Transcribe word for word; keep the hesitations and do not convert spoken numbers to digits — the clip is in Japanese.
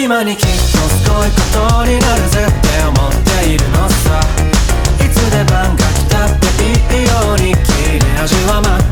島にきっとすごいことになるぜって思っているのさ。いつ出番が来たっていいように切れ味は待